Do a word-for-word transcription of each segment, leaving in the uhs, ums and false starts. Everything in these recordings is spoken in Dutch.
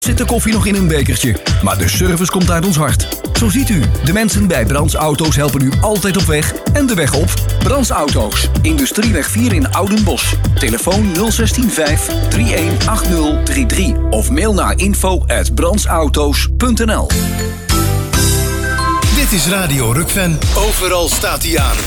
Zit de koffie nog in een bekertje, maar de service komt uit ons hart. Zo ziet u, de mensen bij Brands Auto's helpen u altijd op weg en de weg op. Brands Auto's, Industrieweg vier in Oudenbosch. Telefoon nul zes vijf drie een acht nul drie drie of mail naar info at brandsauto's punt n l. Dit is Radio Rukven. Overal staat hij aan.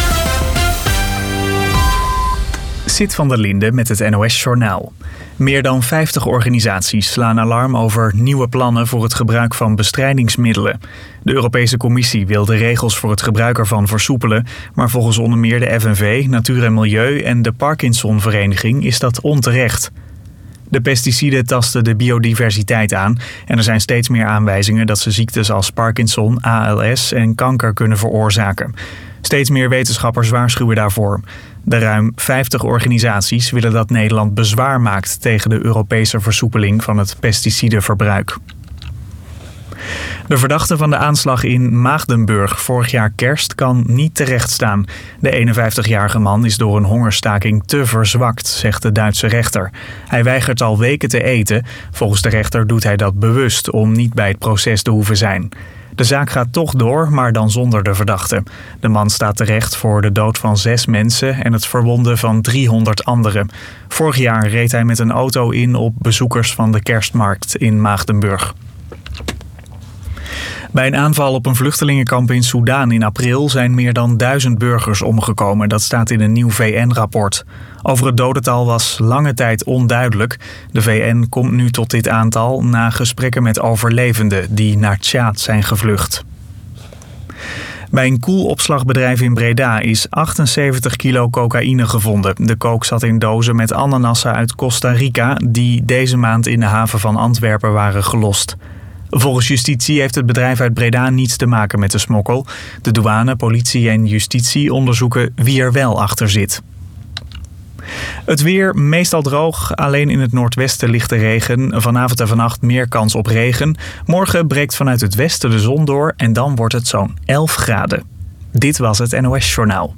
Sid van der Linde met het N O S-journaal. Meer dan vijftig organisaties slaan alarm over nieuwe plannen voor het gebruik van bestrijdingsmiddelen. De Europese Commissie wil de regels voor het gebruik ervan versoepelen, maar volgens onder meer de F N V, Natuur en Milieu en de Parkinsonvereniging is dat onterecht. De pesticiden tasten de biodiversiteit aan en er zijn steeds meer aanwijzingen dat ze ziektes als Parkinson, A L S en kanker kunnen veroorzaken. Steeds meer wetenschappers waarschuwen daarvoor. De ruim vijftig organisaties willen dat Nederland bezwaar maakt tegen de Europese versoepeling van het pesticidenverbruik. De verdachte van de aanslag in Maagdenburg vorig jaar kerst kan niet terechtstaan. De eenenvijftigjarige man is door een hongerstaking te verzwakt, zegt de Duitse rechter. Hij weigert al weken te eten. Volgens de rechter doet hij dat bewust om niet bij het proces te hoeven zijn. De zaak gaat toch door, maar dan zonder de verdachte. De man staat terecht voor de dood van zes mensen en het verwonden van driehonderd anderen. Vorig jaar reed hij met een auto in op bezoekers van de kerstmarkt in Maagdenburg. Bij een aanval op een vluchtelingenkamp in Soedan in april zijn meer dan duizend burgers omgekomen. Dat staat in een nieuw V N-rapport. Over het dodental was lange tijd onduidelijk. De V N komt nu tot dit aantal na gesprekken met overlevenden die naar Tjaad zijn gevlucht. Bij een koelopslagbedrijf in Breda is achtenzeventig kilo cocaïne gevonden. De kook zat in dozen met ananassen uit Costa Rica die deze maand in de haven van Antwerpen waren gelost. Volgens justitie heeft het bedrijf uit Breda niets te maken met de smokkel. De douane, politie en justitie onderzoeken wie er wel achter zit. Het weer meestal droog, alleen in het noordwesten ligt de regen. Vanavond en vannacht meer kans op regen. Morgen breekt vanuit het westen de zon door en dan wordt het zo'n elf graden. Dit was het N O S-journaal.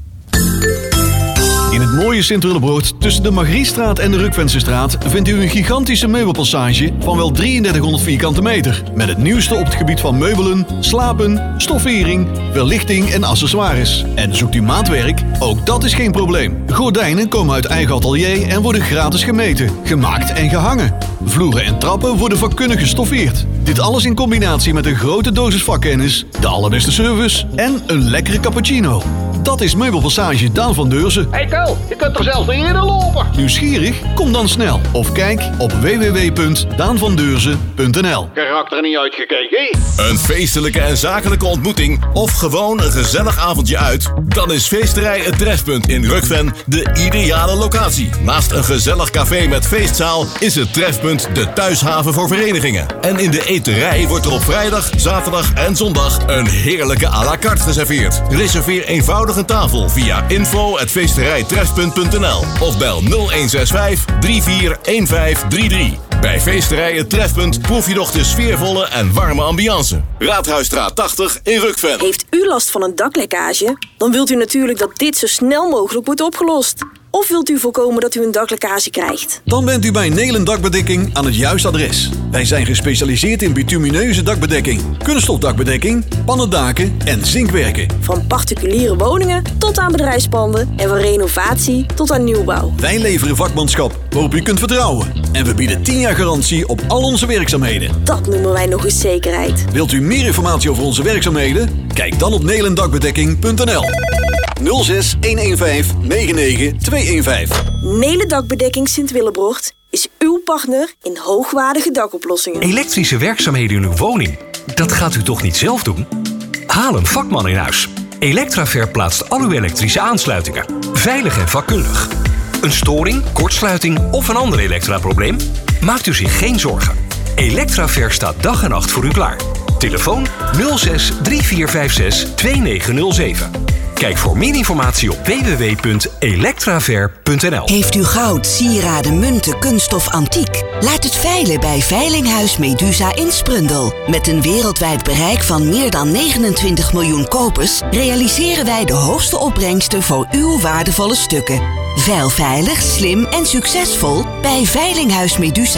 In het mooie Sint-Willebroord, tussen de Margriestraat en de Rukvensestraat, vindt u een gigantische meubelpassage van wel drieëndertighonderd vierkante meter. Met het nieuwste op het gebied van meubelen, slapen, stoffering, verlichting en accessoires. En zoekt u maatwerk? Ook dat is geen probleem. Gordijnen komen uit eigen atelier en worden gratis gemeten, gemaakt en gehangen. Vloeren en trappen worden vakkundig gestoffeerd. Dit alles in combinatie met een grote dosis vakkennis, de allerbeste service en een lekkere cappuccino. Dat is Meubelpassage Daan van Deurzen. Hey Kel, je kunt er zelfs niet in lopen. Nieuwsgierig? Kom dan snel of kijk op w w w punt daan van deurzen punt n l. Karakter niet uitgekeken. Een feestelijke en zakelijke ontmoeting of gewoon een gezellig avondje uit? Dan is Feesterij Het Trefpunt in Rukven de ideale locatie. Naast een gezellig café met feestzaal is het Trefpunt de thuishaven voor verenigingen. En in de eterij wordt er op vrijdag, zaterdag en zondag een heerlijke à la carte geserveerd. Reserveer eenvoudig een tafel via info at feesterijtrefpunt punt n l of bel nul een zes vijf drie vier een vijf drie drie. Bij Feesterij Het Trefpunt proef je nog de sfeervolle en warme ambiance. Raadhuisstraat tachtig in Rukven. Heeft u last van een daklekkage? Dan wilt u natuurlijk dat dit zo snel mogelijk wordt opgelost. Of wilt u voorkomen dat u een daklekkage krijgt? Dan bent u bij Nelen Dakbedekking aan het juiste adres. Wij zijn gespecialiseerd in bitumineuze dakbedekking, kunststofdakbedekking, pannendaken en zinkwerken. Van particuliere woningen tot aan bedrijfspanden en van renovatie tot aan nieuwbouw. Wij leveren vakmanschap waarop u kunt vertrouwen. En we bieden tien jaar garantie op al onze werkzaamheden. Dat noemen wij nog eens zekerheid. Wilt u meer informatie over onze werkzaamheden? Kijk dan op nelendakbedekking punt n l. nul zes een een vijf negen negen twee een vijf. Nelen Dakbedekking Sint-Willebroord is uw partner in hoogwaardige dakoplossingen. Elektrische werkzaamheden in uw woning, dat gaat u toch niet zelf doen? Haal een vakman in huis. Electraver plaatst al uw elektrische aansluitingen. Veilig en vakkundig. Een storing, kortsluiting of een ander elektraprobleem? Maakt u zich geen zorgen. Electraver staat dag en nacht voor u klaar. Telefoon nul zes drie vier vijf zes twee negen nul zeven. Kijk voor meer informatie op w w w punt electraver punt n l. Heeft u goud, sieraden, munten, kunststof, antiek? Laat het veilen bij Veilinghuis Medusa in Sprundel. Met een wereldwijd bereik van meer dan negenentwintig miljoen kopers realiseren wij de hoogste opbrengsten voor uw waardevolle stukken. Veil veilig, slim en succesvol bij Veilinghuis Medusa.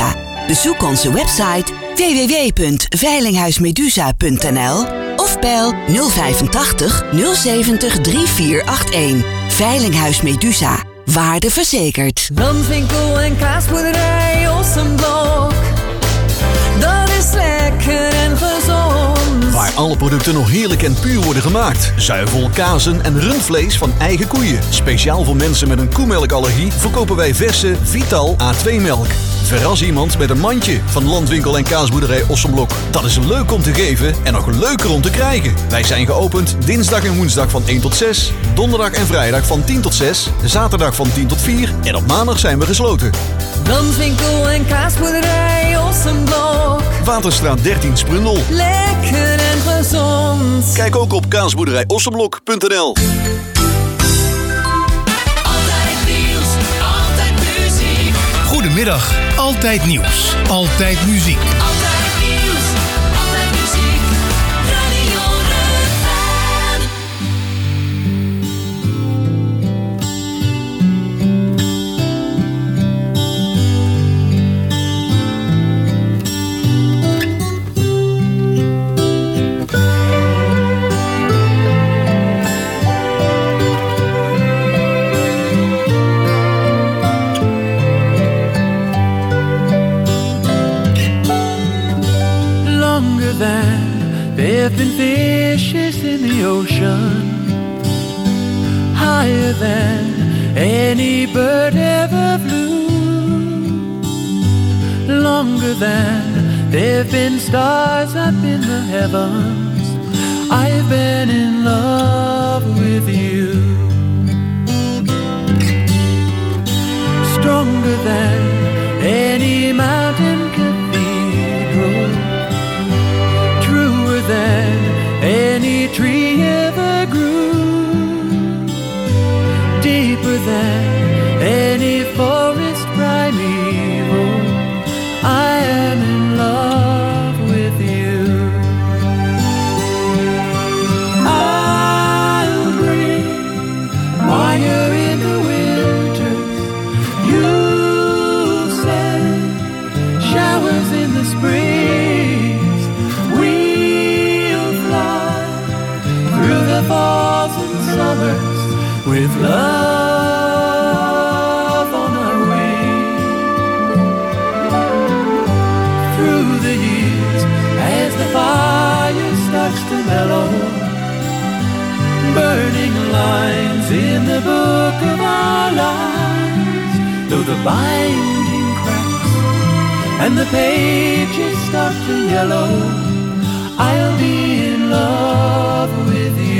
Bezoek onze website w w w punt veilinghuismedusa punt n l of bel nul vijfentachtig nul zeventig drie vier acht een. Veilinghuis Medusa. Waarde verzekerd. Landwinkel en kaasboerderij Ossenblok. Dat is lekker en gezond. Waar alle producten nog heerlijk en puur worden gemaakt. Zuivel, kazen en rundvlees van eigen koeien. Speciaal voor mensen met een koemelkallergie verkopen wij verse Vital A twee melk. Verras iemand met een mandje van Landwinkel en kaasboerderij Ossenblok. Dat is leuk om te geven en nog leuker om te krijgen. Wij zijn geopend dinsdag en woensdag van één tot zes. Donderdag en vrijdag van tien tot zes. Zaterdag van tien tot vier. En op maandag zijn we gesloten. Landwinkel en kaasboerderij Ossenblok. Waterstraat dertien Sprundel. Lekker en gezond. Kijk ook op kaasboerderij ossenblok punt n l. Goedemiddag, Altijd Nieuws, Altijd Muziek. Altijd nieuws, altijd muziek. Radio Rukven. There've been fishes in the ocean, higher than any bird ever flew, longer than there've been stars up in the heavens. I've been in love with you, stronger than any mountain cathedral, than any tree ever grew, deeper than any forest primeval. I am in love with you. I'll bring fire in the winters, you'll send showers in the spring. Falls and summers with love on our wings. Through the years, as the fire starts to mellow, burning lines in the book of our lives, though the binding cracks and the pages start to yellow, I'll be in love with you.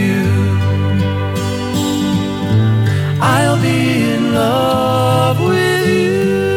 I'll be in love with you.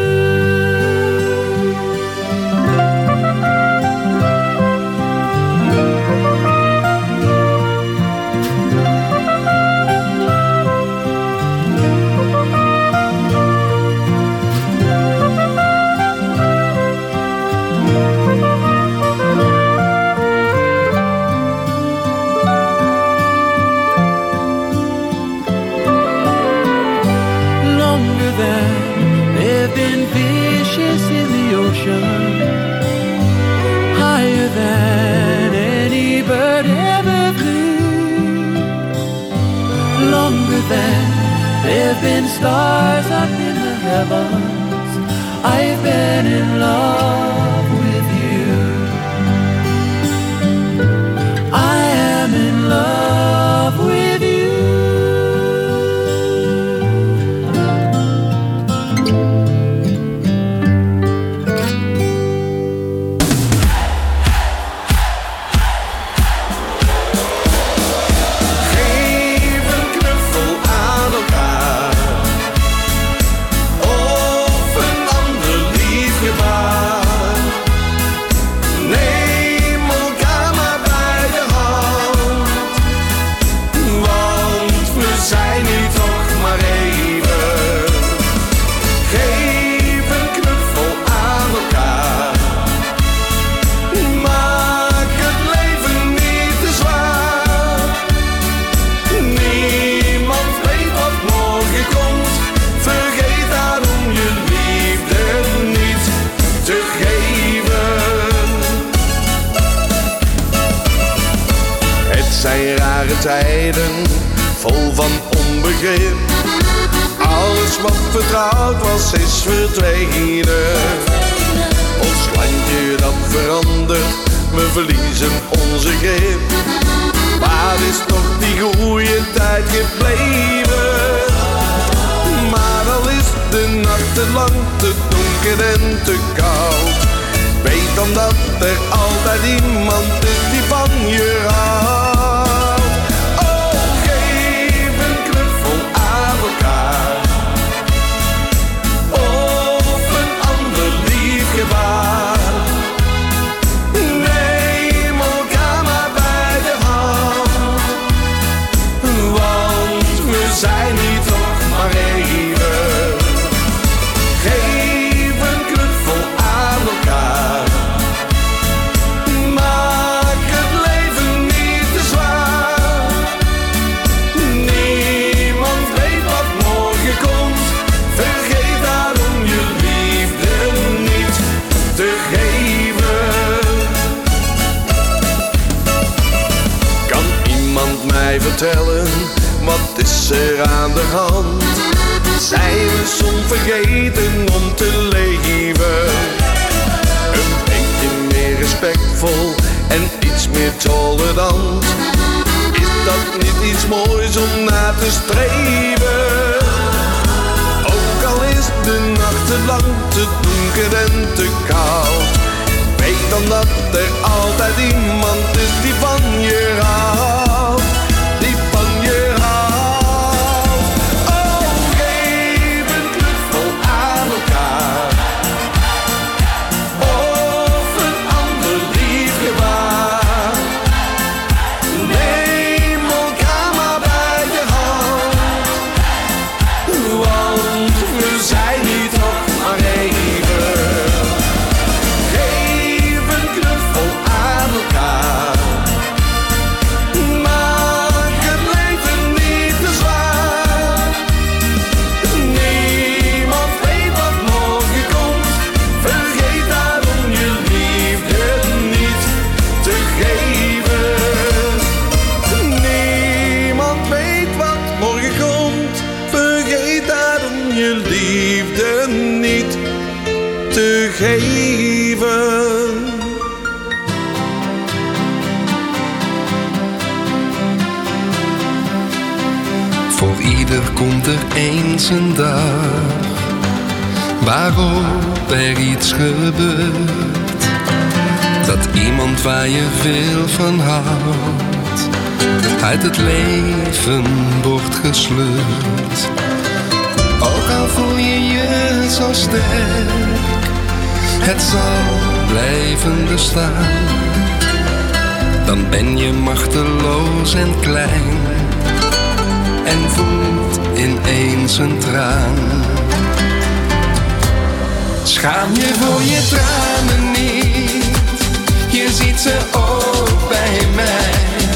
Higher than any bird ever flew, longer than there've been stars up in the heavens. I've been in love with you. I am in love with you. Of een ander lief gebaar. tijden vol van onbegrip. Alles wat vertrouwd was is verdwenen. Ons landje dat verandert, we verliezen onze grip. Waar is toch die goede tijd gebleven? Maar al is de nacht te lang, te donker en te koud, weet dan dat er altijd iemand is die van je houdt. Oh, geef een knuffel aan elkaar, of een ander lief gebaar. Neem elkaar maar bij de hand, want we zijn hier toch maar even. Geef een knuffel aan elkaar, maak het leven niet te zwaar. Niemand weet wat morgen komt, vergeet daarom je liefde niet te geven. Kan iemand mij vertellen, wat is er aan de hand? Zijn we soms vergeten om te leven? Een beetje meer respectvol en iets meer tolerant. Is dat niet iets moois om naar te streven? Ook al is de nacht te lang, te donker en te koud, weet dan dat er altijd iemand is die van je houdt, die van je houdt. Oh, geef een knuffel aan elkaar, of een ander lief gebaar. Neem elkaar maar bij de hand, want we zijn hier toch maar even. Geef een knuffel aan elkaar, maak het leven niet te zwaar. Niemand weet wat morgen komt, vergeet daarom je liefde niet te geven. Niemand weet wat morgen komt, vergeet daarom je liefde niet te geven. Voor ieder komt er eens een dag waarop er iets gebeurt, dat iemand waar je veel van houdt uit het leven wordt gesleurd. Ook al voel je je zo sterk, het zal blijven bestaan. Dan ben je machteloos en klein en voelt ineens een traan. Schaam je voor je tranen niet, je ziet ze ook bij mij.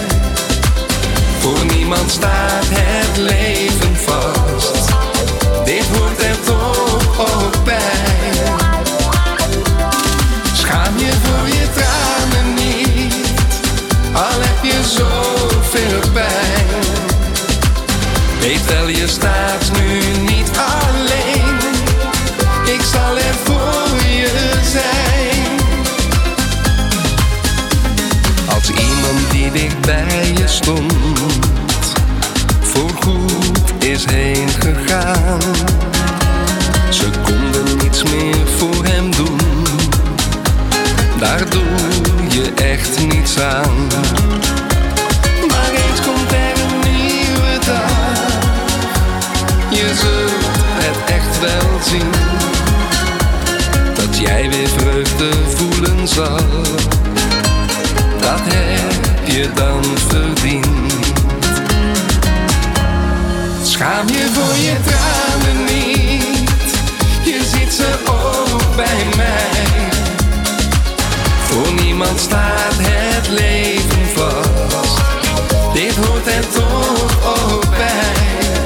Voor niemand staat het leven vast, dit hoort er toch ook bij. Schaam je voor je tranen niet, al heb je zoveel pijn. Weet wel, je staat nu niet alleen, ik zal er voor je zijn. Als iemand die dicht bij je stond voorgoed is heen gegaan, ze konden niets meer voor hem doen, daar doe je echt niets aan. Maar eens komt er een nieuwe dag, je zult het echt wel zien, dat jij weer vreugde voelen zal, dat heb je dan verdiend. Schaam je voor je tranen niet, je ziet ze ook bij mij. Voor niemand staat het leven vast, dit hoort er toch ook bij.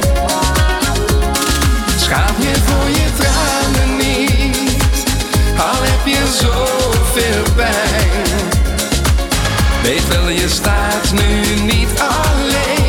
Schaam je voor je tranen niet, al heb je zoveel pijn. Weet wel, je staat nu niet alleen,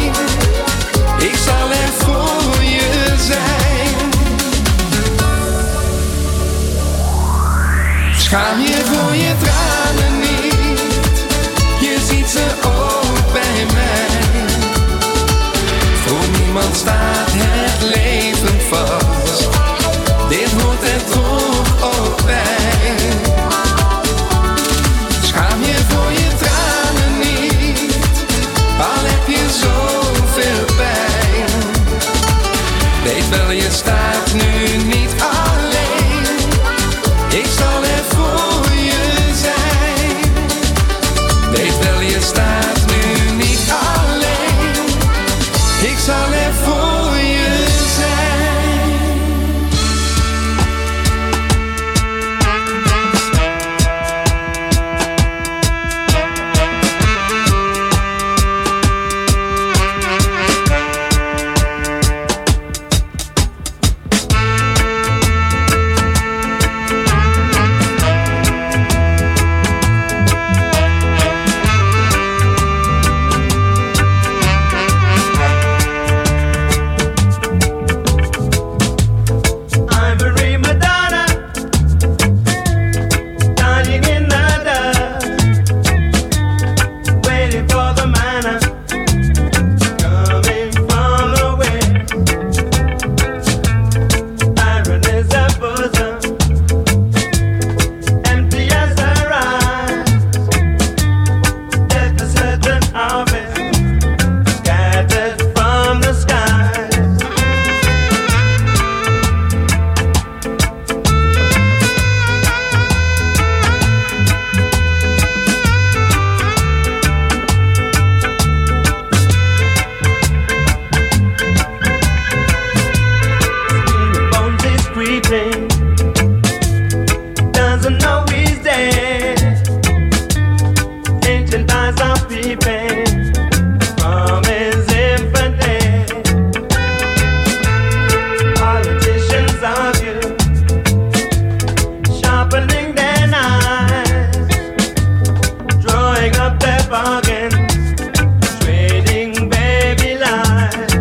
buying up their bargains, trading baby lives.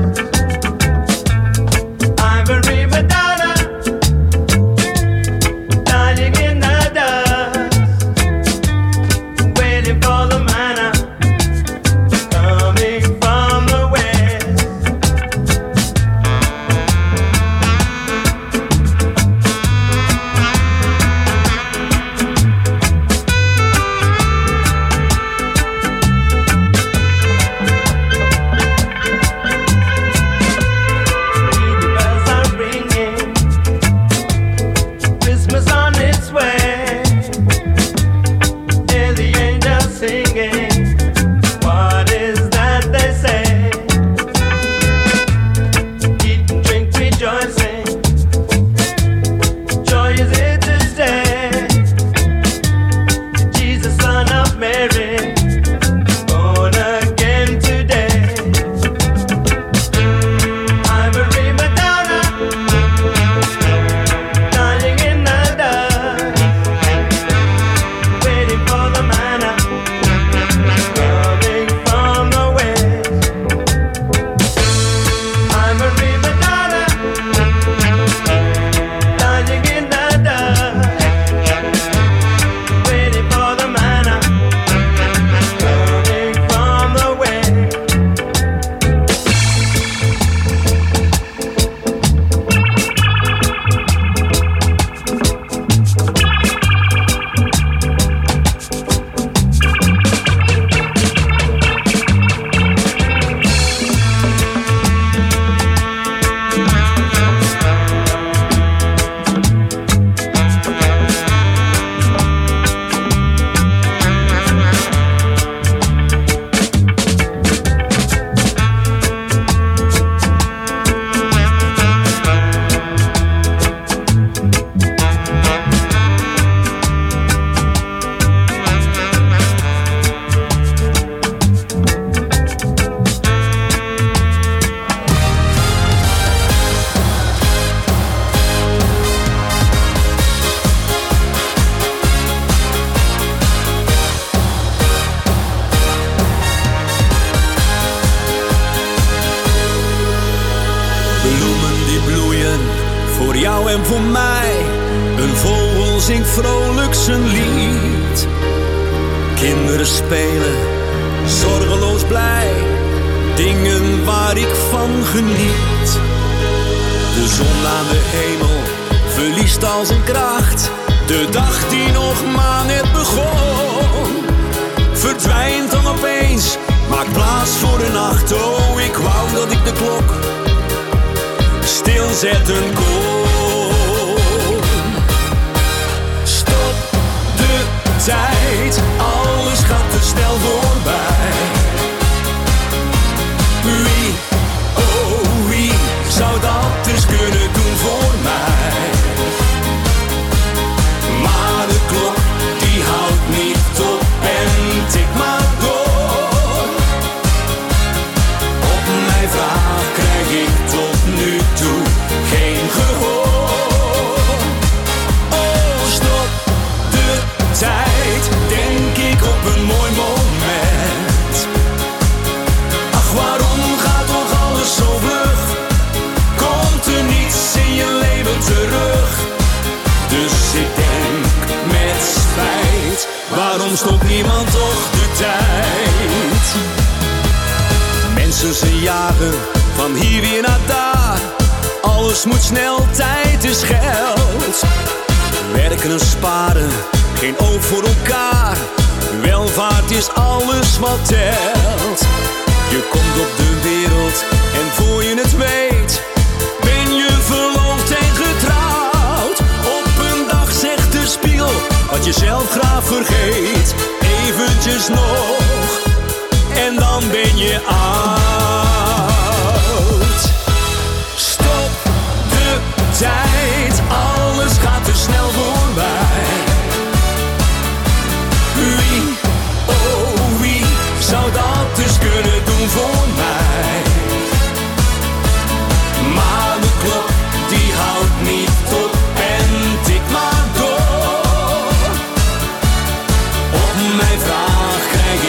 Ivory Madonna, dying in the dust, waiting for the manna coming from the west. Bells are ringing, Christmas on its way. Hear the angels singing. What is that they say? Eat and drink, rejoicing. Joy is here to stay. Jesus, son of Mary, born again today. Ivory Madonna, dying in the dust, waiting for the manna coming from the west. Ivory Madonna, dying in the dust, waiting for the manna coming from the west. Bloemen die bloeien voor jou en voor mij. Een vogel zingt vrolijk zijn lied. Kinderen spelen, zorgeloos blij. Dingen waar ik van geniet. De zon aan de hemel verliest al zijn kracht. De dag die nog maar net begon, verdwijnt dan opeens, maakt plaats voor de nacht. Oh, ik wou dat ik de klok stilzetten kon. Stop de tijd, alles gaat te snel voorbij. Wie, oh wie, zou dat eens kunnen doen voor mij? Maar de klok, die houdt niet op en tikt maar door. Op mijn vraag krijg ik tot nu toe geen gehoor. Oh, stop de tijd, denk ik op een mooi moment. Ach, waarom gaat toch alles zo vlug? Komt er niets in je leven terug? Dus ik denk met spijt, waarom stopt niemand toch de tijd? Mensen ze jagen van hier weer naar daar. Alles moet snel, tijd is geld. Werken en sparen, geen oog voor elkaar. Welvaart is alles wat telt. Je komt op de wereld en voor je het weet, ben je verloofd en getrouwd. Op een dag zegt de spiegel wat je zelf graag vergeet. Eventjes nog en dan ben je oud. Stop de tijd, alles gaat te snel voorbij. Wie, oh wie, zou dat dus kunnen doen voor mij? Maar de klok, die houdt niet op en tikt maar door. Op mijn vraag krijg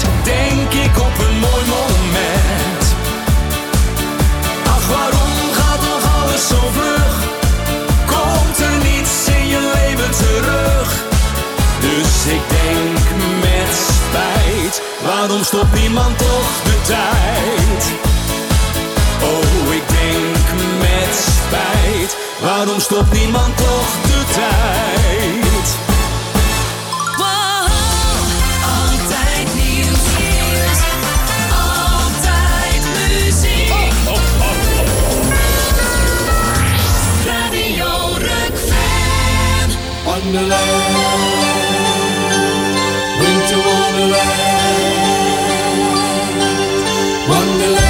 denk ik op een mooi moment. Ach, waarom gaat nog alles zo vlug? Komt er niets in je leven terug? Dus ik denk met spijt, waarom stopt niemand toch de tijd? Oh, ik denk met spijt, waarom stopt niemand toch de tijd? Wow, altijd nieuws, nieuws, altijd muziek. Oh, oh, oh. Radio Rukven. Wonderland, winter wonderland, wonderland.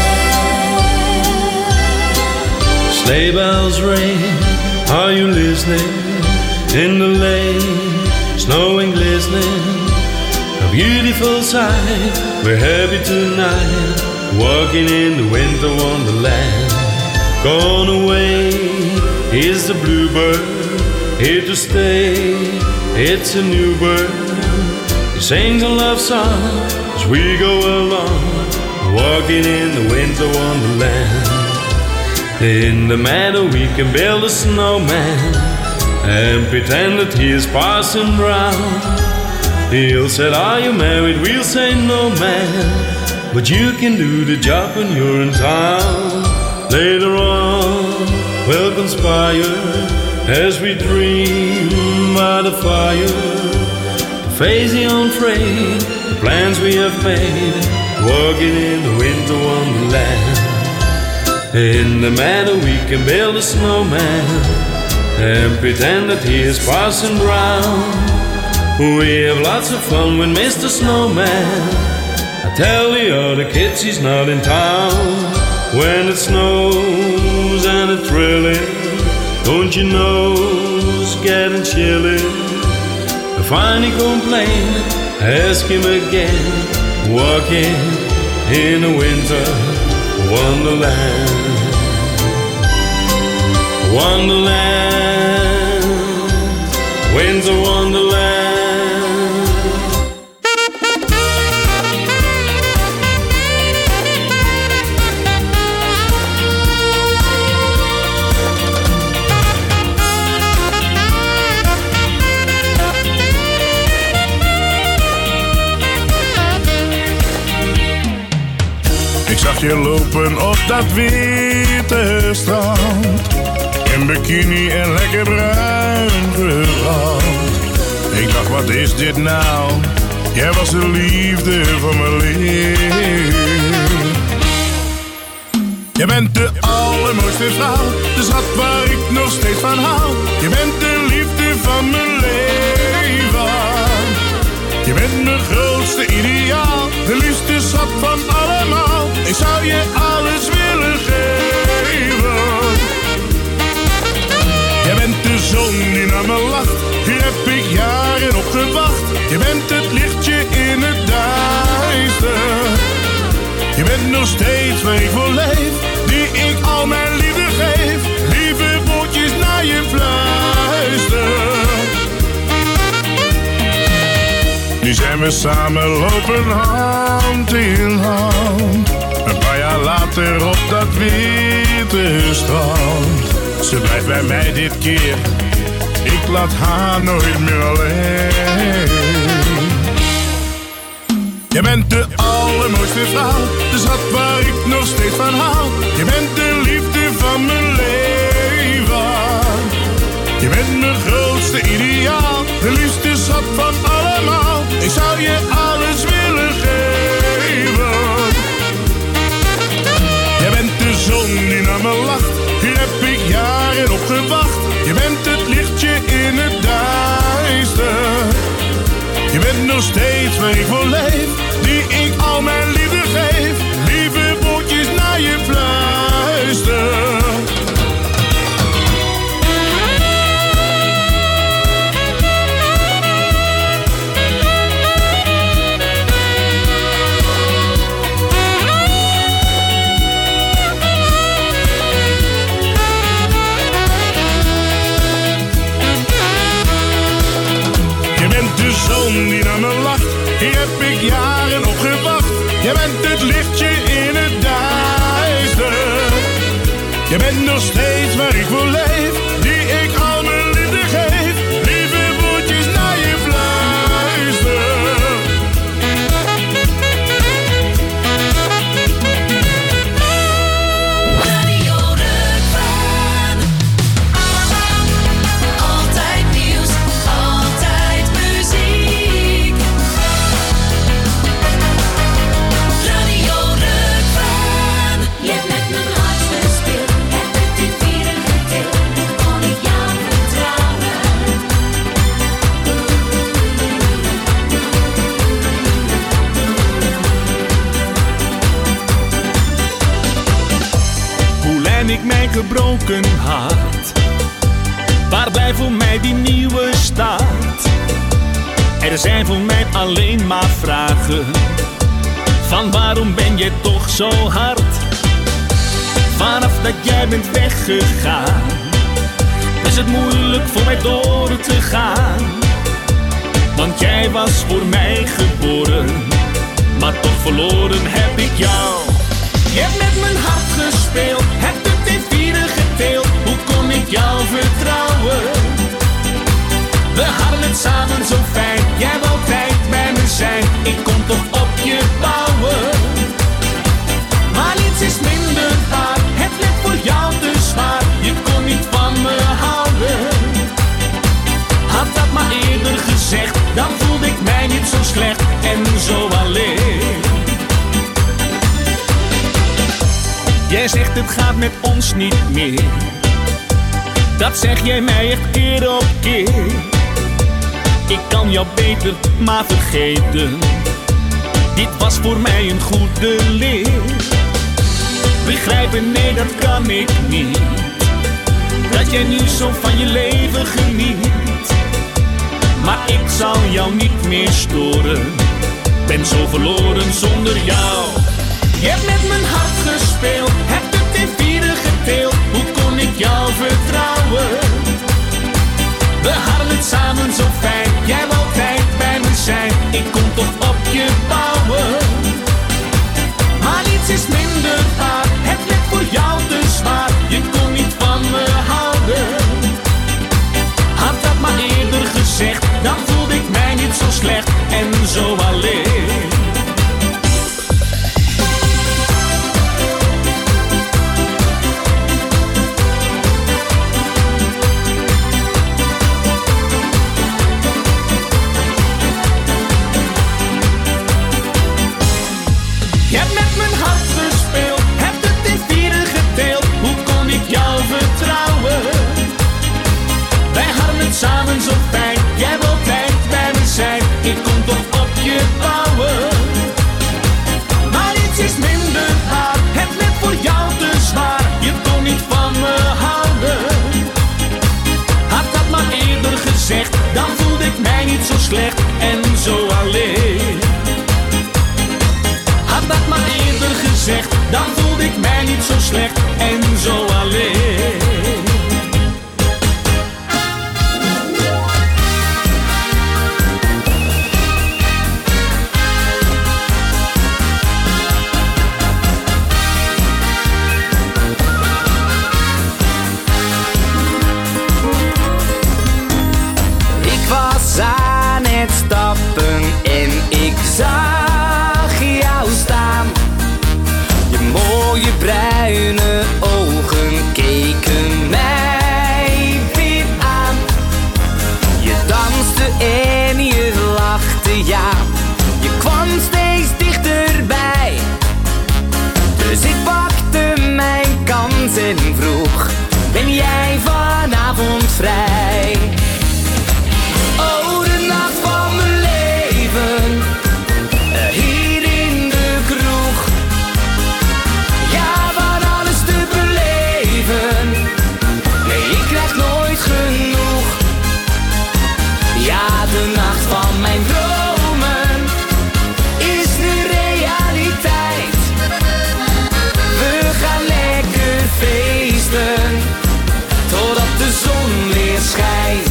Sleigh bells ring, are you listening? In the lane, snowing, glistening, a beautiful sight. We're happy tonight, walking in the winter wonderland. Gone away is the bluebird, here to stay, it's a new bird. He sings a love song as we go along, walking in the winter wonderland. In the meadow we can build a snowman and pretend that he is passing round. He'll say, are you married? We'll say, no man, but you can do the job when you're in town. Later on we'll conspire as we dream by the fire, to face the unafraid, the plans we have made, walking in the winter wonderland. In the meadow we can build a snowman and pretend that he is passing round. We have lots of fun with Mister Snowman. I tell the other kids he's not in town. When it snows and it's thrilling, don't you know it's getting chilly. If I complain, ask him again, walking in a winter wonderland. Wonderland, winter wonderland. Ik zag je lopen op dat witte strand, in bikini en lekker bruin gebrand. Ik dacht, wat is dit nou? Jij was de liefde van mijn leven. Je bent de allermooiste vrouw, de schat waar ik nog steeds van hou. Je bent de liefde van mijn leven. Je bent mijn grootste ideaal, de liefste schat van allemaal. Ik zou je alles willen geven. Jij bent de zon die naar me lacht, hier heb ik jaren op gewacht. Je bent het lichtje in het duister. Je bent nog steeds waar ik voor leef, die ik al mijn liefde geef. Lieve woordjes naar je fluister. Nu zijn we samen, lopen hand in hand. Een paar jaar later op dat witte strand. Ze blijft bij mij dit keer, ik laat haar nooit meer alleen. Je bent de allermooiste vrouw, de schat waar ik nog steeds van hou. Je bent de liefde van mijn leven. Je bent mijn grootste ideaal, de liefste schat van allemaal. Ik zou je alles willen geven. Jij bent de zon die naar me lacht, hier heb ik jaren op gewacht. Je bent het lichtje in het duister. Je bent nog steeds waar ik voor leef, die ik al mijn liefde geef. Lieve woordjes naar je fluister. Je bent de zon die naar me lacht, hier heb ik nog steeds waar ik voor leef, die ik al mijn liefde geef. Lieve woordjes naar je fluister. Radio Rukven. Altijd nieuws, altijd muziek. Radio Rukven. Je hebt met mijn hart gespeeld, heb het in vieren gedeeld. Hoe kon ik jou vertrouwen? Hoe lijn ik mijn gebroken hart? Waar blijft voor mij die nieuwe start? Er zijn voor mij alleen maar vragen. Van waarom ben jij toch zo hard? Vanaf dat jij bent weggegaan, is het moeilijk voor mij door te gaan. Want jij was voor mij geboren, maar toch verloren heb ik jou. Je hebt met mijn hart gespeeld, hebt het in vieren gedeeld. Hoe kon ik jou vertrouwen? We hadden het samen zo fijn, jij wou altijd bij me zijn. Ik kon toch op je bouwen. Maar niets is minder waar, het werd voor jou te zwaar. Je kon niet van me houden. Had dat maar eerder gezegd, dan voelde ik mij niet zo slecht en zo alleen. Jij zegt het gaat met ons niet meer. Dat zeg jij mij echt keer op keer. Ik kan jou beter maar vergeten. Dit was voor mij een goede leer. Begrijpen, nee dat kan ik niet. Dat jij nu zo van je leven geniet. Maar ik zal jou niet meer storen. Ben zo verloren zonder jou. Je hebt met mijn hart gespeeld, hebt het in vieren gedeeld. Hoe kon ik jou vertrouwen? We hadden het samen zo fijn, jij wou altijd bij me zijn. Ik kon toch op je bouwen. Maar niets is minder waar, het werd voor jou te zwaar. Je kon niet van me houden. Had dat maar eerder gezegd, dan voelde ik mij niet zo slecht en zo alleen. Je hebt met mijn hart gespeeld, hebt het in vieren gedeeld. Hoe kon ik jou vertrouwen? Wij hadden het samen zo fijn, jij wou altijd bij me zijn. Ik kon toch op je bouwen. Maar iets is minder waar, het werd voor jou te zwaar. Je kon niet van me houden. Had dat maar eerder gezegd, dan voelde ik mij niet zo slecht en zo alleen. Had dat maar eerder gezegd, dan voelde ik mij niet zo slecht en zo alleen. Ik was aan het stappen en ik zag jou staan. Je mooie bruine ogen keken mij weer aan. Je danste en je lachte, ja. Je kwam steeds dichterbij. Dus ik pakte mijn kans en vroeg: ben jij vanavond vrij? Oh, de nacht van mijn leven, hier in de kroeg. Ja, van alles te beleven. Nee, ik krijg nooit genoeg. Ja, de nacht van mijn dromen is nu realiteit. We gaan lekker feesten totdat de zon weer schijnt.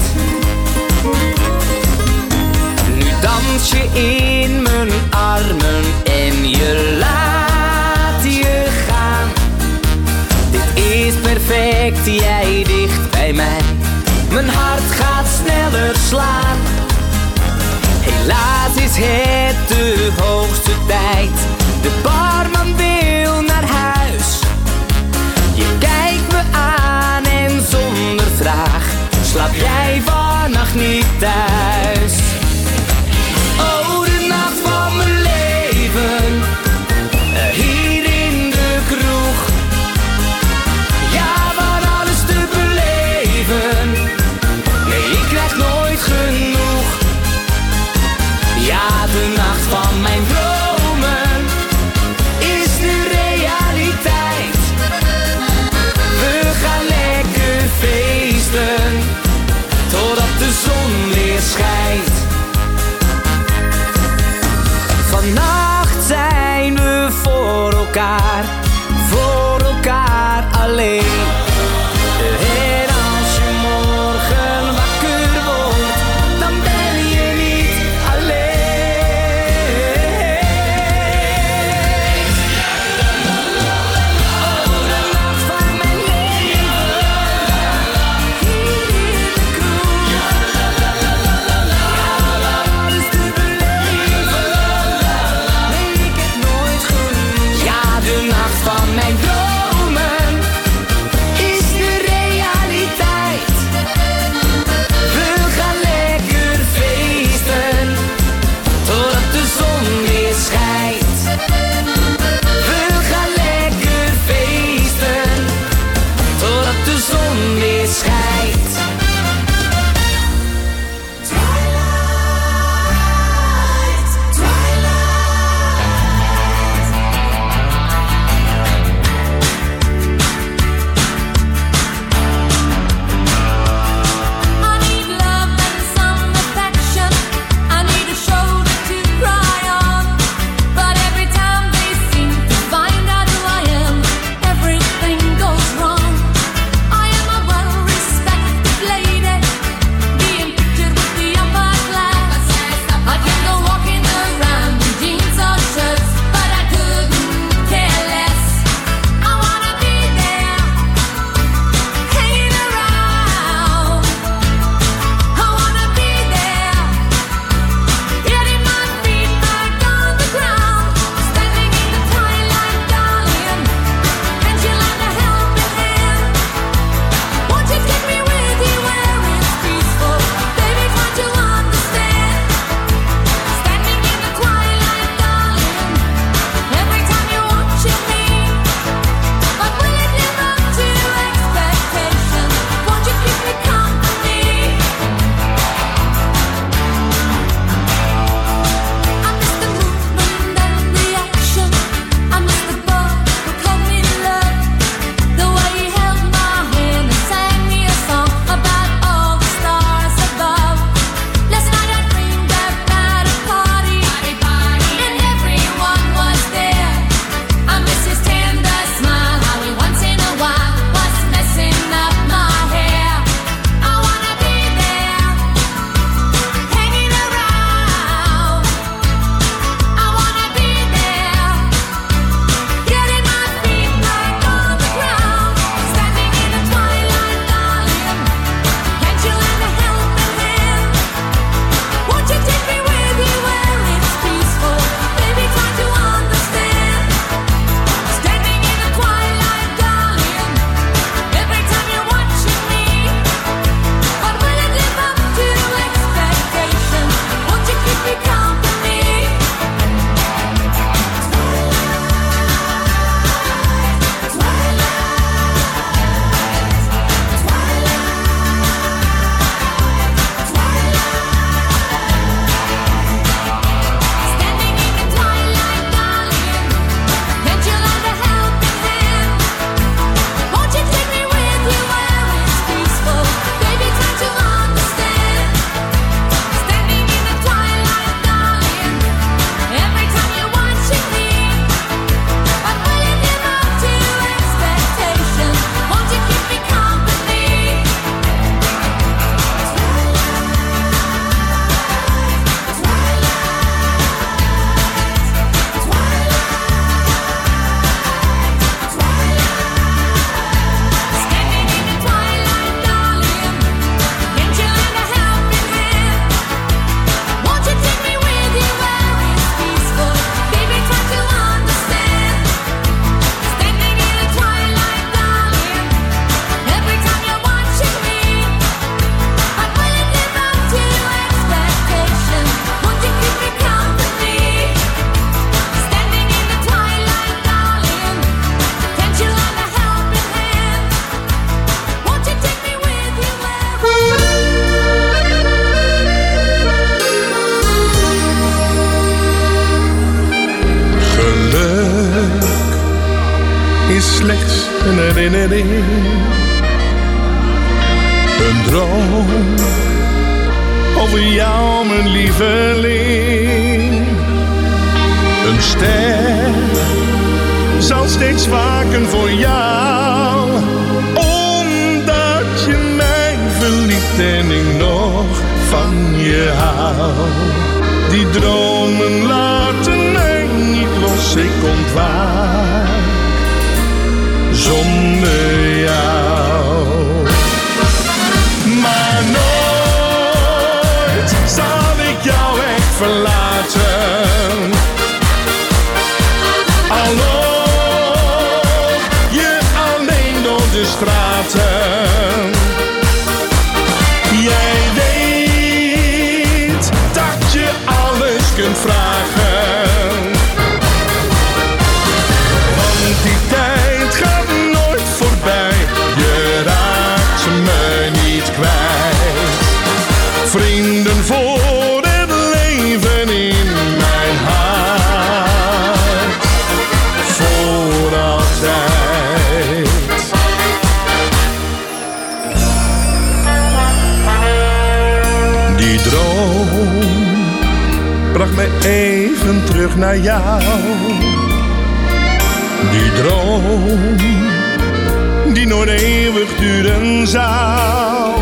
Nu dans je in mijn armen en je laat je gaan. Dit is perfect. zit jij dicht bij mij. Mijn hart gaat sneller slaan. Helaas is het de hoogste tijd. De barman wil naar huis. Je kijkt me aan en zonder vraag slaap jij vannacht niet thuis. Oh, de nacht van mijn leven, hier in de kroeg. Ja, van alles te beleven. Nee, ik krijg nooit genoeg. Ja, de nacht van mijn dromen is nu realiteit. We gaan lekker feesten totdat de zon weer schijnt. Vannacht zijn we voor elkaar, voor elkaar alleen. En als je morgen wakker wordt, dan ben je niet alleen. Oh, de nacht van mijn leven, hier in de kroeg. Ja, alles te beleven. Nee, ik heb nooit genoeg. Ja, de nacht van mijn dromen is de realiteit. We gaan lekker feesten totdat de zon weer schijnt. We gaan lekker feesten totdat de zon weer schijnt. Twilight, I need love and some affection. I need a shoulder to cry on. But every time they seem to find out who I am, everything goes wrong. I am a well-respected herinnering. Een droom over jou, mijn lieveling. Een ster zal steeds waken voor jou, omdat je mij verliet en ik nog van je hou. Die dromen laten mij niet los, ik ontwaak zonder jou. Maar nooit zal ik jou echt verlaten. Al loop je alleen door de straten. Jij weet dat je alles kunt vragen. Want die tijd gaat nooit voorbij. Je raakt me niet kwijt. Vrienden voor het leven in mijn hart. Voor altijd. Die droom bracht me even terug naar jou. Die droom die nooit eeuwig duren zou.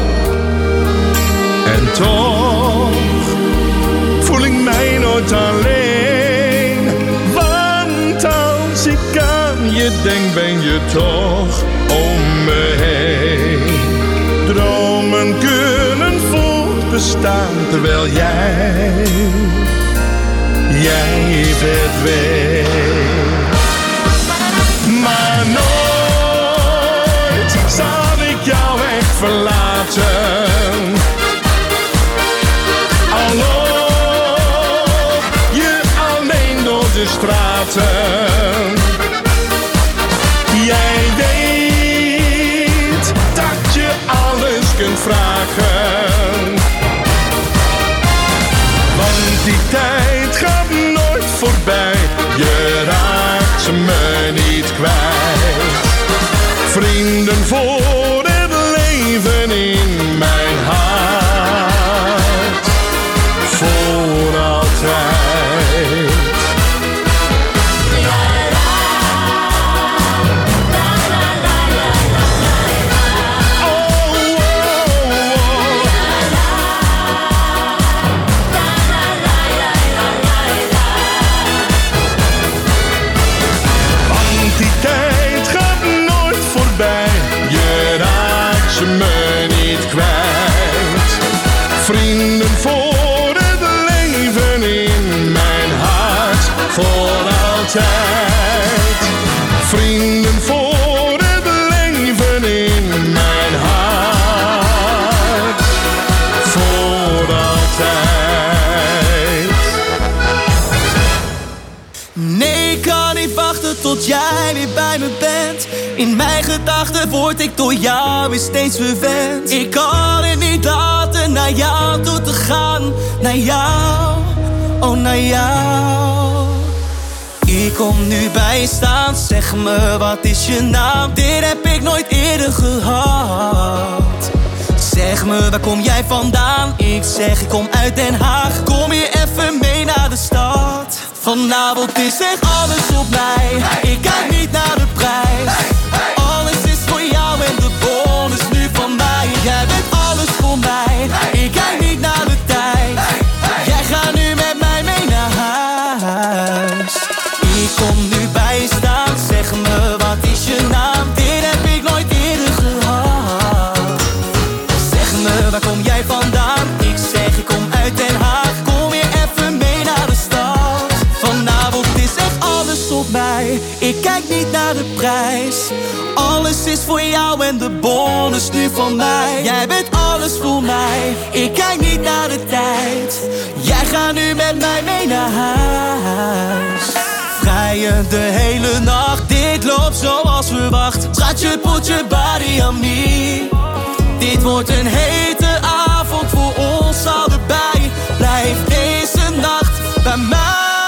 En toch voel ik mij nooit alleen. Want als ik aan je denk, ben je toch om me heen. Dromen kunnen voortbestaan terwijl jij, jij verdween. Maar nooit zal ik jou echt verlaten. Al loop je alleen door de straten. Jij weet dat je alles kunt vragen. Want die tijd gaat nooit voorbij. Je raakt me niet kwijt. Vrienden voor het leven in mijn hart. Voor altijd. Vrienden voor het leven in mijn hart. Voor altijd. Vrienden voor het leven in mijn hart. Voor altijd. Nee, ik kan niet wachten tot jij weer bij me bent. In mijn gedachten word ik door jou weer steeds verwend. Ik kan het niet laten naar jou toe te gaan. Naar jou, oh naar jou. Ik kom nu bij je staan, zeg me wat is je naam. Dit heb ik nooit eerder gehad. Zeg me waar kom jij vandaan. Ik zeg ik kom uit Den Haag. Kom je even mee naar de stad. Vanavond is echt alles op mij. Ik kijk niet naar de prijs. Alles is voor jou en de bon is nu van mij. Jij bent alles voor mij. Ik kijk niet naar de tijd. Jij gaat nu met mij mee naar huis. Ik kom nu bij je staan. Zeg me wat is je naam. Dit heb ik nooit eerder gehad. Zeg me waar kom jij vandaan. Ik zeg ik kom uit Den Haag. Kom je even mee naar de stad. Vanavond is echt alles op mij. Ik kijk niet naar de prijs. Alles is voor jou en de bon is nu van mij. Jij bent alles voor mij. Ik kijk niet naar de tijd. Jij gaat nu met mij mee naar huis. Vrijen de hele nacht. Dit loopt zoals verwacht. Schatje, put je body on me. Dit wordt een hete avond voor ons allebei. Blijf deze nacht bij mij.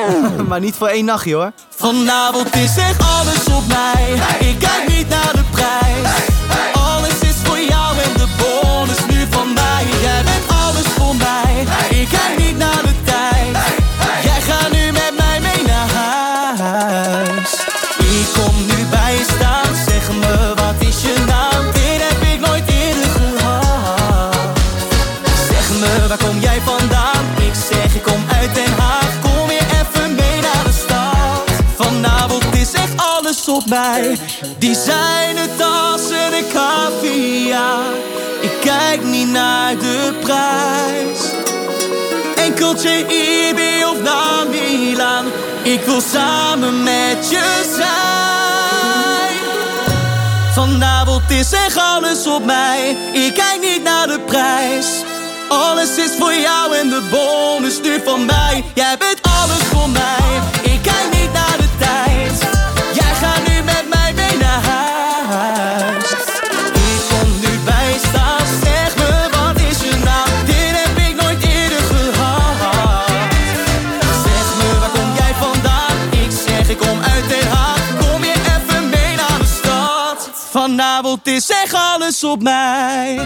Maar niet voor één nachtje hoor. Vanavond is echt alles op mij. Ik kijk niet naar de prijs. Alles is voor jou en de bon is nu van mij. Jij bent alles voor mij. Ik kijk niet naar de tijd. Jij gaat nu met mij mee naar huis. Ik kom nu bij je staan. Zeg me, wat is je naam? Dit heb ik nooit eerder gehad. Zeg me, waar kom jij vandaan? Ik zeg, ik kom uit Den Haag. Kom weer even mee naar de stad. Vanavond is echt alles op mij. Designer tassen en caviar. Ik kijk niet naar de prijs. Enkeltje Ibi of naar Milaan. Ik wil samen met je zijn. Vanavond is echt alles op mij. Ik kijk niet naar de prijs. Alles is voor jou en de bon is nu van mij. Jij bent alles voor mij. Ik kijk niet naar de tijd. Jij gaat nu met mij mee naar huis. Ik kom nu bij je staan. Zeg me, wat is je naam? Dit heb ik nooit eerder gehad. Zeg me, waar kom jij vandaan? Ik zeg, ik kom uit Den Haag. Kom je even mee naar de stad. Vanavond is echt alles op mij.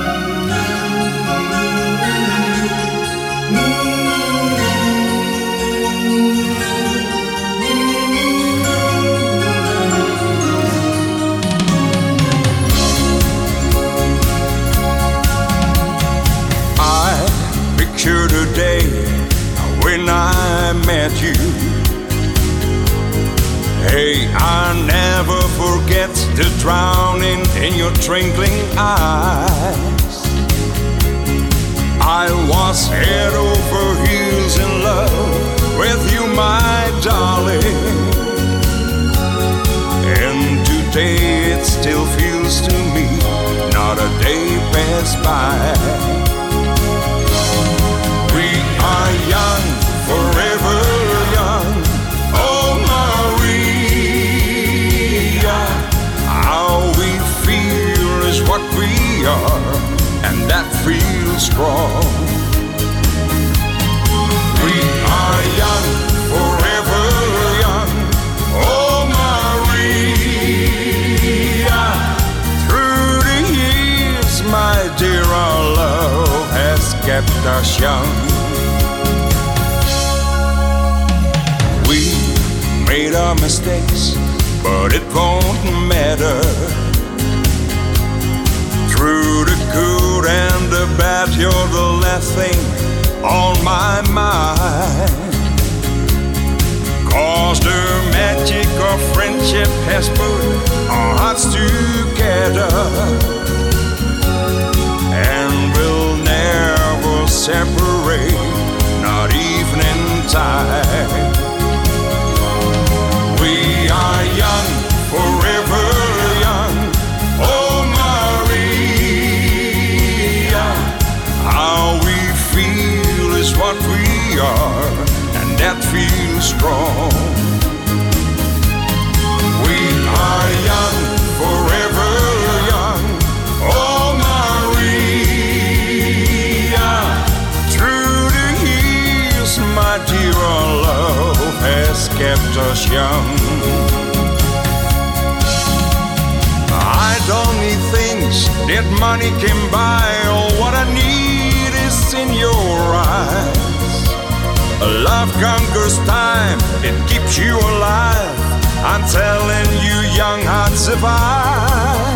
Picture the day when I met you. Hey, I never forget the drowning in your twinkling eyes. I was head over heels in love with you, my darling. And today it still feels to me not a day passed by. Are young, forever young. Oh Maria, how we feel is what we are, and that feels strong. We are young, forever young. Oh Maria, through the years, my dear, our love has kept us young. Made our mistakes, but it won't matter. Through the good and the bad, you're the last thing on my mind. Cause the magic of friendship has put our hearts together, and we'll never separate, not even in time. We are young, forever young. Oh Maria, how we feel is what we are, and that feels strong. We are young, forever young. Oh Maria, through the years, my dear, our love has kept us young. I don't need things that money can buy. All what I need is in your eyes. Love conquers time, it keeps you alive. I'm telling you, young hearts survive.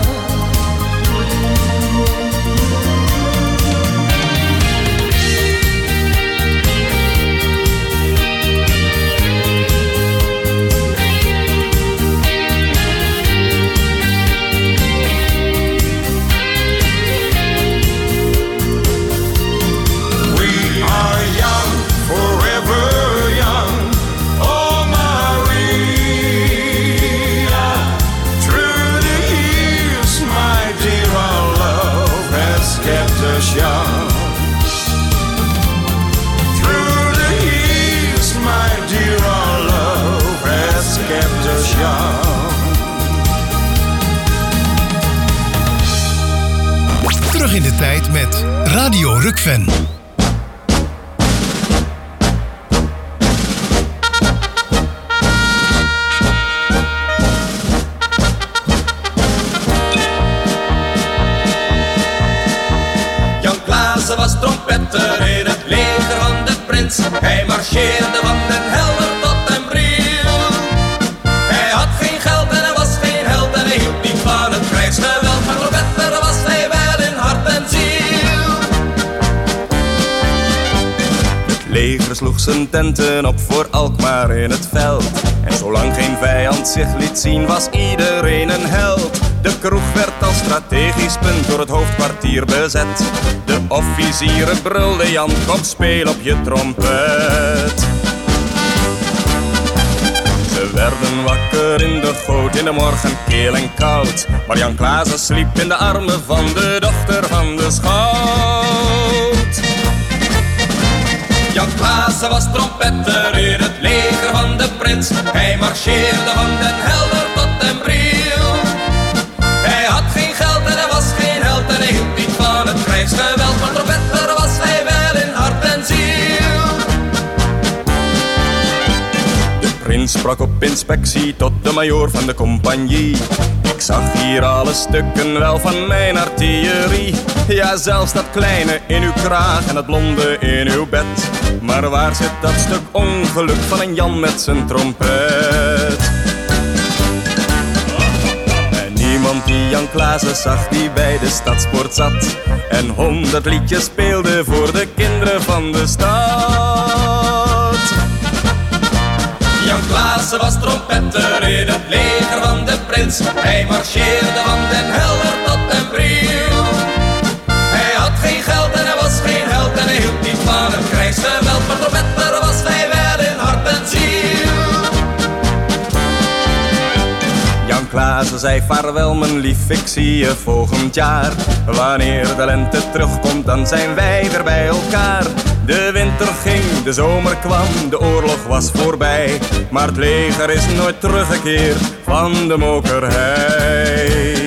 Young. Through the years, my dear, our love has kept us young. Terug in de tijd met Radio Rukven. Klaassen was trompetter in het leger van de prins. Hij marcheerde van Den Helder tot Den Briel. Hij had geen geld en hij was geen held en hij hield niet van het krijgsgeweld. Maar trompetter was hij wel in hart en ziel. Het leger sloeg zijn tenten op voor Alkmaar in het veld. En zolang geen vijand zich liet zien was iedereen een held. De kroeg werd als strategisch punt door het hoofdkwartier bezet. De officieren brulden Jan, kom speel op je trompet. Ze werden wakker in de goot in de morgen keel en koud. Maar Jan Klaassen sliep in de armen van de dochter van de schout. Jan Klaassen was trompetter in het leger van de prins. Hij marcheerde van Den Helder tot Den Briel. Hij had geen geld en hij was geen held en hij hield niet van het krijgsgeweld. Maar trompetter was hij wel in hart en ziel. De prins sprak op inspectie tot de majoor van de compagnie. Ik zag hier alle stukken wel van mijn artillerie. Ja, zelfs dat kleine in uw kraag en dat blonde in uw bed. Maar waar zit dat stuk ongeluk van een Jan met zijn trompet? En niemand die Jan Klaassen zag die bij de stadspoort zat en honderd liedjes speelde voor de kinderen van de stad. Jan Klaassen was trompetter in het leger van de prins. Hij marcheerde van Den Helder tot Den Briel. Hij had geen geld en hij was geen held en hij hield niet van het krijgsgeweld. Maar trompetter was hij wel in hart en ziel. Jan Klaassen zei vaarwel mijn lief, ik zie je volgend jaar. Wanneer de lente terugkomt dan zijn wij weer bij elkaar. De winter ging, de zomer kwam, de oorlog was voorbij. Maar het leger is nooit teruggekeerd van de mokerhei.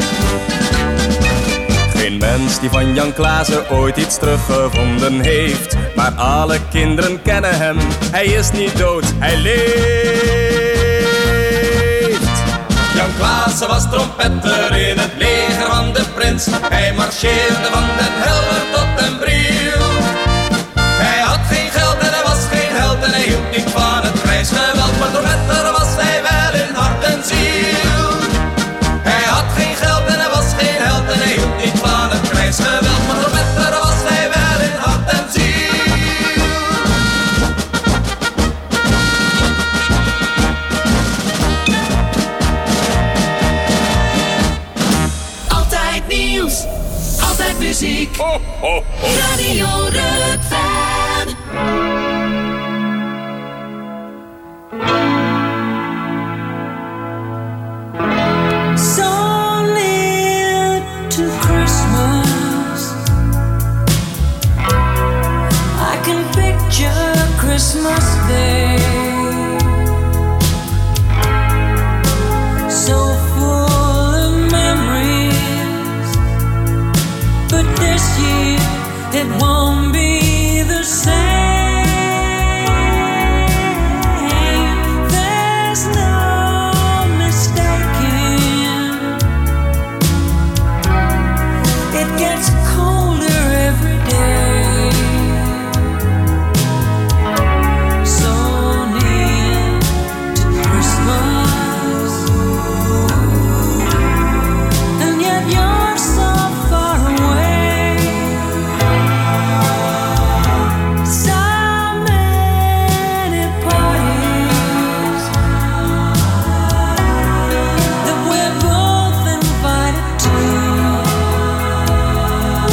Geen mens die van Jan Klaassen ooit iets teruggevonden heeft. Maar alle kinderen kennen hem, hij is niet dood, hij leeft. Jan Klaassen was trompetter in het leger van de prins. Hij marcheerde van Den Helder tot Den Briel. Hij had geen geld en hij was geen held en hij hield niet van het krijgsgeweld. Maar trompetter was hij wel in hart en ziel. Hij had geen geld en hij was geen held en hij hield niet van het krijgsgeweld. Maar trompetter was hij wel in hart en ziel. Altijd nieuws, altijd muziek. Radio Rukven. So near to Christmas, I can picture Christmas Day, so full of memories. But this year it won't be the same. There's no mistaking, it gets colder every day. So near to Christmas, and yet you're so far away. So many parties that we're both invited to.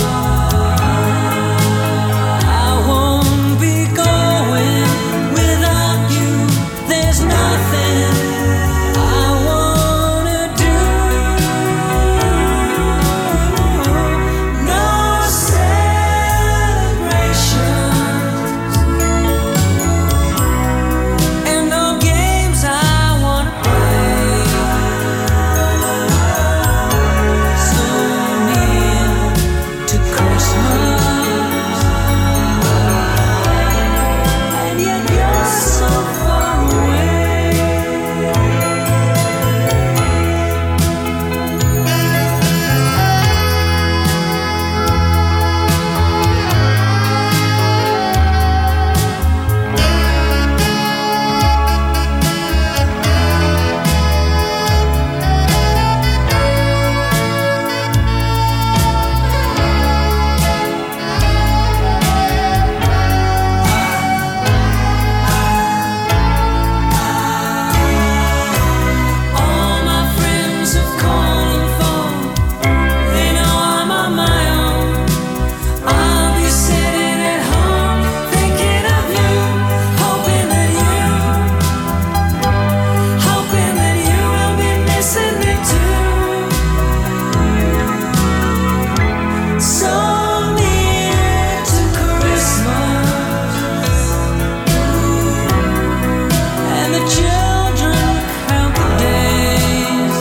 So near to Christmas, and the children count the days.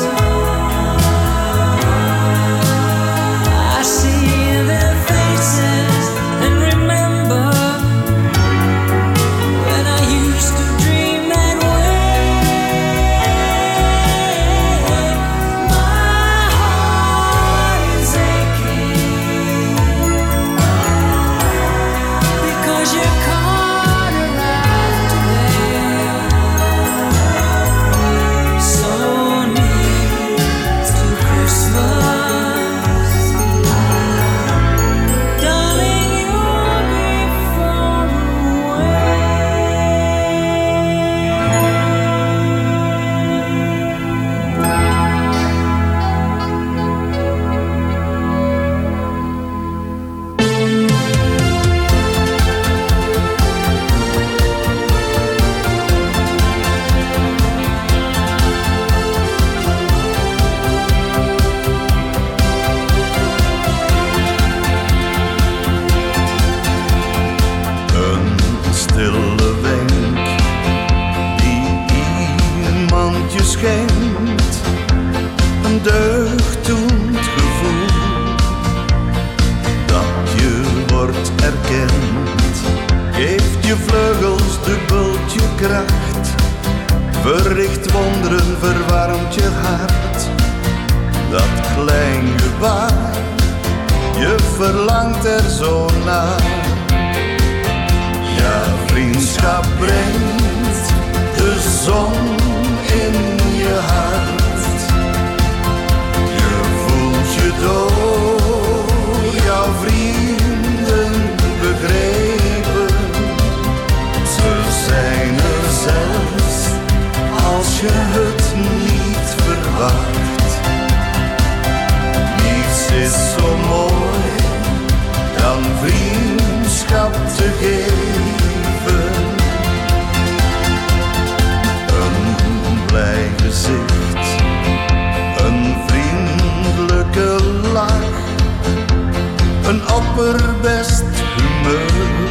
I see their faces and remember when I used to dream that way. My heart is aching because your card arrived today. So near to Christmas, darling, you'll be far away. Een stille wenk die iemand je schenkt, een deugddoend gevoel dat je wordt erkend, geeft je vleugels dubbeltje kracht, verricht wonderen, verwarmt je hart. Dat klein gebaar, je verlangt er zo naar. Ja, vriendschap brengt de zon in je hart. Je voelt je door jouw vrienden begrepen. Ze zijn er zelfs als je het niet verwacht. Niets is zo mooi dan vriendschap te geven. Een blij gezicht, een vriendelijke lach, een opperbest humeur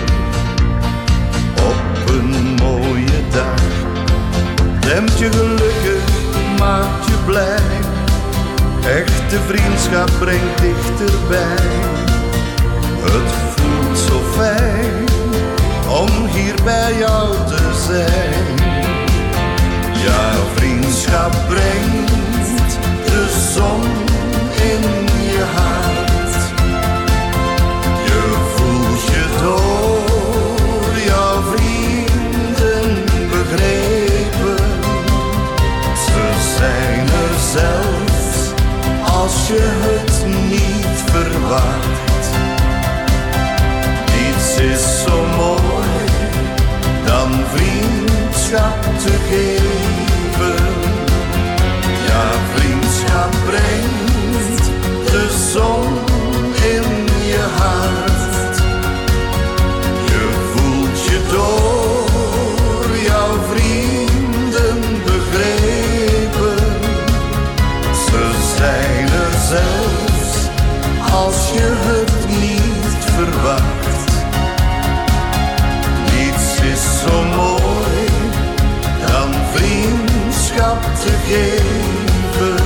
op een mooie dag. Stemt je gelukkig, maakt je blij. Echte vriendschap brengt dichterbij. Het voelt zo fijn om hier bij jou te zijn. Ja, vriendschap brengt de zon in je hart. Je voelt je door jouw vrienden begrepen. Ze zijn er zelfs als je het niet verwacht. Niets is zo mooi dan vriendschap te geven. Ja, vriendschap brengt de zon in je hart. Je voelt je door jouw vrienden begrepen. Ze zijn er zelfs als je het niet verwacht. Niets is zo mooi dan vriendschap te geven.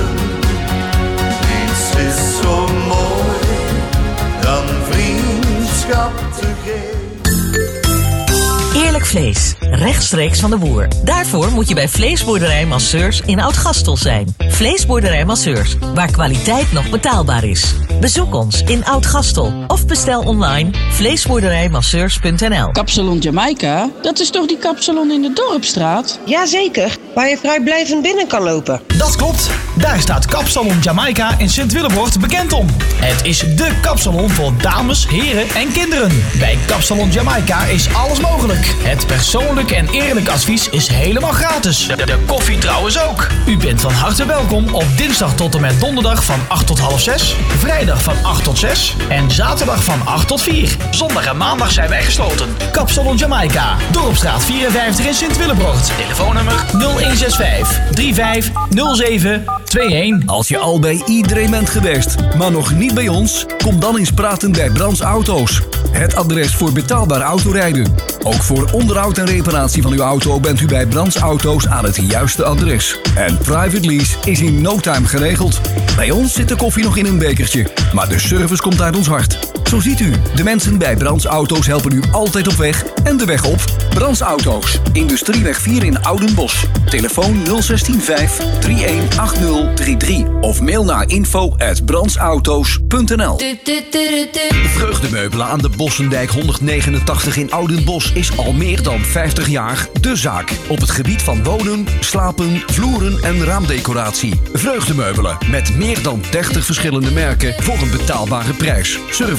Niets is zo mooi dan vriendschap te geven. Eerlijk vlees, rechtstreeks van de boer. Daarvoor moet je bij Vleesboerderij Masseurs in Oud-Gastel zijn. Vleesboerderij Masseurs, waar kwaliteit nog betaalbaar is. Bezoek ons in Oud-Gastel of bestel online vleesboerderijmasseurs punt n l. Kapsalon Jamaica, dat is toch die kapsalon in de Dorpstraat? Jazeker, waar je vrijblijvend binnen kan lopen. Dat klopt. Daar staat Kapsalon Jamaica in Sint-Willebroort bekend om. Het is dé kapsalon voor dames, heren en kinderen. Bij Kapsalon Jamaica is alles mogelijk. Het persoonlijk en eerlijk advies is helemaal gratis. De, de koffie trouwens ook. U bent van harte welkom op dinsdag tot en met donderdag van acht tot half zes, vrijdag van acht tot zes en zaterdag van acht tot vier. Zondag en maandag zijn wij gesloten. Kapsalon Jamaica, Dorpstraat vierenvijftig in Sint-Willebroort. Telefoonnummer nul een zes vijf drie vijf nul zeven twee een. Als je al bij iedereen bent geweest, maar nog niet bij ons, kom dan eens praten bij Brands Auto's. Het adres voor betaalbaar autorijden. Ook voor onderhoud en reparatie van uw auto bent u bij Brands Auto's aan het juiste adres. En private lease is in no time geregeld. Bij ons zit de koffie nog in een bekertje, maar de service komt uit ons hart. Zo ziet u, de mensen bij Brands Auto's helpen u altijd op weg en de weg op. Brands Auto's, Industrieweg vier in Oudenbosch. Telefoon nul zes vijf drie een acht nul drie drie of mail naar info at brandsauto's punt n l. Vreugdemeubelen aan de Bossendijk honderdnegenentachtig in Oudenbosch is al meer dan vijftig jaar de zaak. Op het gebied van wonen, slapen, vloeren en raamdecoratie. Vreugdemeubelen met meer dan dertig verschillende merken voor een betaalbare prijs. Service